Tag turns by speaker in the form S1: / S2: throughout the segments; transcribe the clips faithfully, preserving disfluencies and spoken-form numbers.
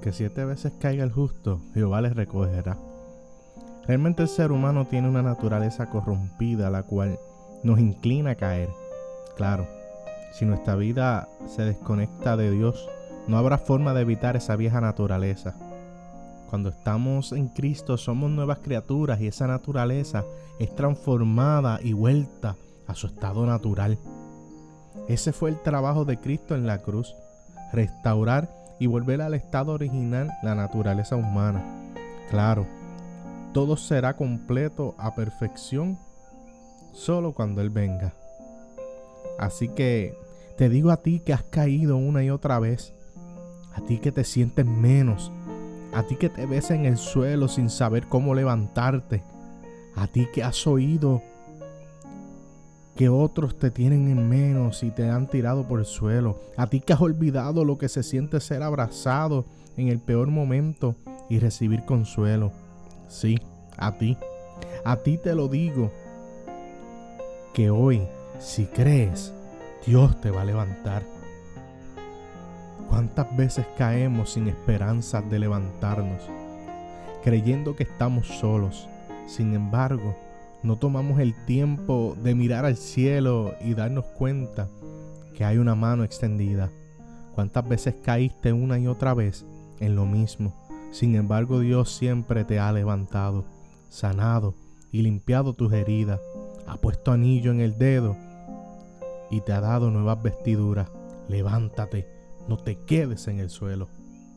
S1: aunque siete veces caiga el justo, Jehová le recogerá. Realmente el ser humano tiene una naturaleza corrompida, la cual nos inclina a caer. Claro, si nuestra vida se desconecta de Dios, no habrá forma de evitar esa vieja naturaleza. Cuando estamos en Cristo somos nuevas criaturas y esa naturaleza es transformada y vuelta a su estado natural. Ese fue el trabajo de Cristo en la cruz, restaurar y volver al estado original la naturaleza humana. Claro, todo será completo a perfección solo cuando Él venga. Así que te digo a ti que has caído una y otra vez, a ti que te sientes menos, a ti que te ves en el suelo sin saber cómo levantarte, a ti que has oído que otros te tienen en menos y te han tirado por el suelo, a ti que has olvidado lo que se siente ser abrazado en el peor momento y recibir consuelo. Sí, a ti, a ti te lo digo, que hoy, si crees, Dios te va a levantar. ¿Cuántas veces caemos sin esperanzas de levantarnos, creyendo que estamos solos? Sin embargo, no tomamos el tiempo de mirar al cielo y darnos cuenta que hay una mano extendida. ¿Cuántas veces caíste una y otra vez en lo mismo? Sin embargo, Dios siempre te ha levantado, sanado y limpiado tus heridas, ha puesto anillo en el dedo y te ha dado nuevas vestiduras. Levántate, no te quedes en el suelo.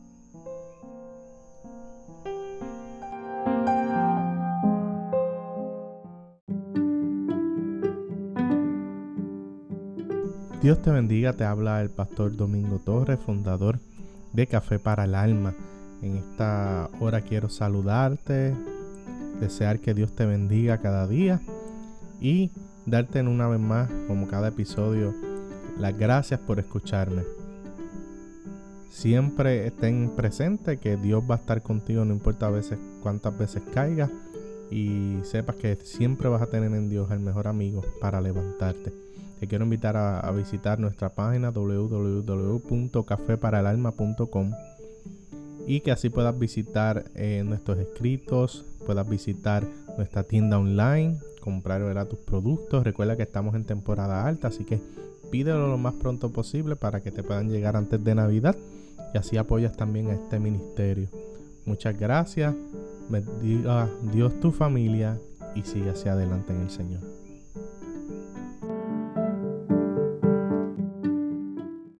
S1: Dios te bendiga, te habla el pastor Domingo Torres, fundador de Café para el Alma. En esta hora quiero saludarte, desear que Dios te bendiga cada día y darte una vez más, como cada episodio, las gracias por escucharme. Siempre estén presentes que Dios va a estar contigo, no importa a veces cuántas veces caigas, y sepas que siempre vas a tener en Dios el mejor amigo para levantarte. Te quiero invitar a, a visitar nuestra página doble u doble u doble u punto café para el alma punto com y que así puedas visitar eh, nuestros escritos, puedas visitar nuestra tienda online, comprar ¿verdad? tus productos. Recuerda que estamos en temporada alta, así que pídelo lo más pronto posible para que te puedan llegar antes de Navidad y así apoyas también a este ministerio. Muchas gracias, bendiga Dios tu familia y sigue hacia adelante en el Señor.